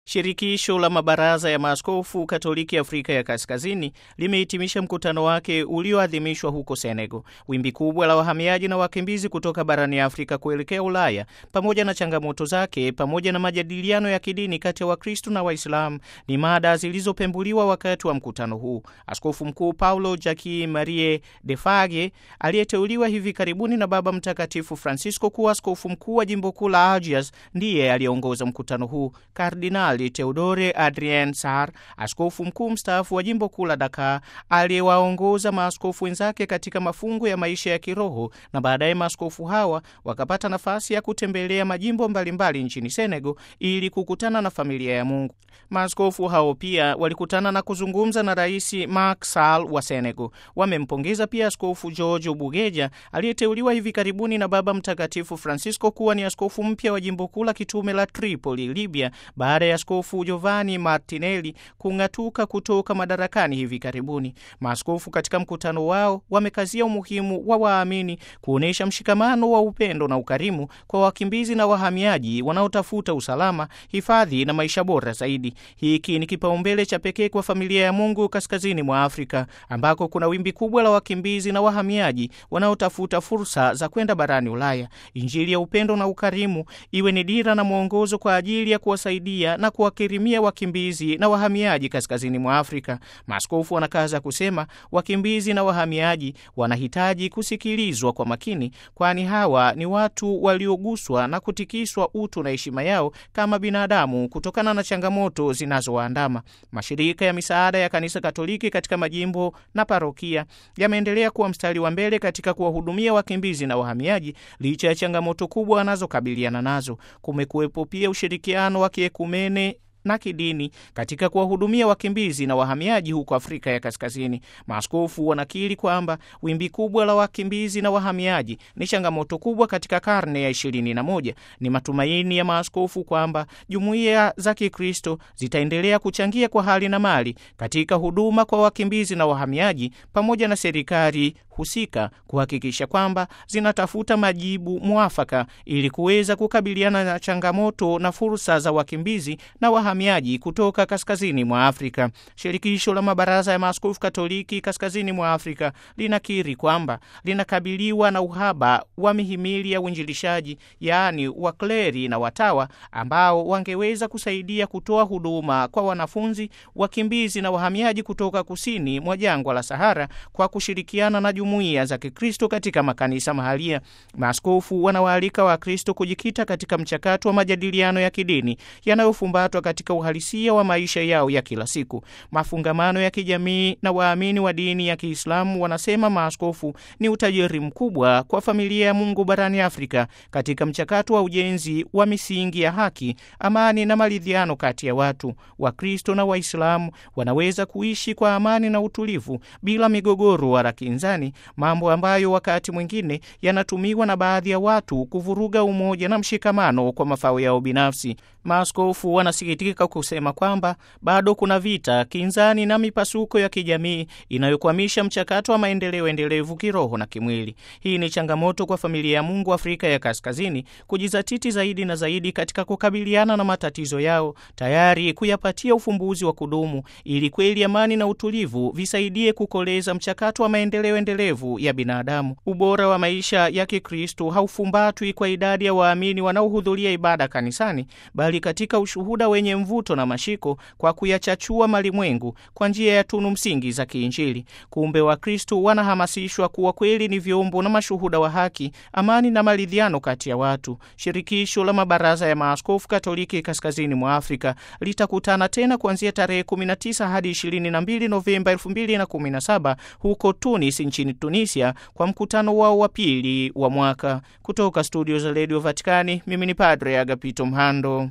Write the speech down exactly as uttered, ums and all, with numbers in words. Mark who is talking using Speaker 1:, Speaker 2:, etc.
Speaker 1: Shirikisho la mabaraza ya maaskofu Katoliki Afrika ya Kaskazini limehitimisha mkutano wake ulioadhimishwa huko Senegal. Wimbi kubwa la wahamiaji na wakimbizi kutoka barani Afrika kuelekea Ulaya, pamoja na changamoto zake, pamoja na majadiliano ya kidini kati ya Wakristo na Waislamu ni mada zilizopembuliwa wakati wa mkutano huu. Askofu Mkuu Paulo Jacques Marie de Fage, aliyeteuliwa hivi karibuni na Baba Mtakatifu Francisco kuwa askofu mkuu wa jimbo kuu la Algiers, ndiye aliyeongoza mkutano huu. Kardinali Theodore Adrien Sarr, askofu mkuu mstaafu wa jimbo kuu la Dakar, aliyewaongoza maaskofu wenzake katika mafungo ya maisha ya kiroho, na baadaye maaskofu hawa wakapata nafasi ya kutembelea majimbo mbalimbali nchini Senegal ili kukutana na familia ya Mungu. Maaskofu hao pia walikutana na kuzungumza na Rais Macky Sall wa Senegal. Wamempongeza pia Askofu George Obugeja, aliyeteuliwa hivi karibuni na Baba Mtakatifu Francisco kuwa ni askofu mpya wa jimbo kuu la kitume la Tripoli, Libya, baada ya Askofu Giovanni Martinelli kung'atuka kutoka madarakani hivi karibuni. Maaskofu katika mkutano wao wamekazia umuhimu wa waamini kuonesha mshikamano wa upendo na ukarimu kwa wakimbizi na wahamiaji wanaotafuta usalama, hifadhi na maisha bora zaidi. Hiki ni kipaumbele cha pekee kwa familia ya Mungu kaskazini mwa Afrika, ambako kuna wimbi kubwa la wakimbizi na wahamiaji wanaotafuta fursa za kwenda barani Ulaya. Injili ya upendo na ukarimu iwe ni dira na mwongozo kwa ajili ya kuwasaidia na kuwakirimia wakimbizi na wahamiaji kaskazini mwa Afrika. Maaskofu wanakaza kusema wakimbizi na wahamiaji wanahitaji kusikilizwa kwa makini, kwani hawa ni watu walioguswa na kutikiswa utu na heshima yao kama binadamu kutokana na changamoto zinazowaandama. Mashirika ya misaada ya Kanisa Katoliki katika majimbo na parokia yameendelea kuwa mstari wa mbele katika kuwahudumia wakimbizi na wahamiaji licha ya changamoto kubwa wanazokabiliana nazo. Kumekuwepo pia ushirikiano wa kiekumene na kidini katika kuwahudumia wakimbizi na wahamiaji huko Afrika ya Kaskazini. Maaskofu wanakiri kwamba wimbi kubwa la wakimbizi na wahamiaji ni changamoto kubwa katika karne ya ishirini na moja. Ni matumaini ya maaskofu kwamba jumuiya za Kikristo zitaendelea kuchangia kwa hali na mali katika huduma kwa wakimbizi na wahamiaji, pamoja na serikali husika kuhakikisha kwamba zinatafuta majibu mwafaka ili kuweza kukabiliana na changamoto na fursa za wakimbizi na wahamiaji kutoka kaskazini mwa Afrika. Shirikisho la mabaraza ya maaskofu Katoliki kaskazini mwa Afrika linakiri kwamba linakabiliwa na uhaba wa mihimili ya uinjilishaji, yaani wakleri na watawa ambao wangeweza kusaidia kutoa huduma kwa wanafunzi, wakimbizi na wahamiaji kutoka kusini mwa jangwa la Sahara kwa kushirikiana na jumuiya za Kikristo katika makanisa mahalia. Maaskofu wanawaalika Wakristo kujikita katika mchakato wa majadiliano ya kidini yanayofumbatwa katika uhalisia wa maisha yao ya kila siku. Mafungamano ya kijamii na waamini wa dini ya Kiislamu, wanasema maaskofu, ni utajiri mkubwa kwa familia ya Mungu barani Afrika katika mchakato wa ujenzi wa misingi ya haki, amani na maridhiano kati ya watu. Wakristo na Waislamu wanaweza kuishi kwa amani na utulivu bila migogoro wala kinzani, mambo ambayo wakati mwingine yanatumiwa na baadhi ya watu kuvuruga umoja na mshikamano kwa mafao yao binafsi. Maaskofu wanasikitika kusema kwamba bado kuna vita, kinzani na mipasuko ya kijamii inayokwamisha mchakato wa maendeleo endelevu kiroho na kimwili. Hii ni changamoto kwa familia ya Mungu Afrika ya Kaskazini kujizatiti zaidi na zaidi katika kukabiliana na matatizo yao, tayari kuyapatia ufumbuzi wa kudumu ili kweli amani na utulivu visaidie kukoleza mchakato wa maendeleo endelevu ya binadamu. Ubora wa maisha ya Kikristo haufumbatwi kwa idadi ya waamini wanaohudhuria ibada kanisani, bali katika ushuhuda wenye mvuto na mashiko kwa kuyachachua malimwengu kwa njia ya tunu msingi za kiinjili. Kumbe Wakristo wanahamasishwa kuwa kweli ni vyombo na mashuhuda wa haki, amani na maridhiano kati ya watu. Shirikisho la mabaraza ya maaskofu Katoliki kaskazini mwa Afrika litakutana tena kuanzia tarehe kumi na tisa hadi ishirini na mbili Novemba elfu mbili na kumi na saba huko Tunis nchini Tunisia kwa mkutano wao wa pili wa mwaka. Kutoka studio za Radio Vatikani, mimi ni Padre Agapito Mhando.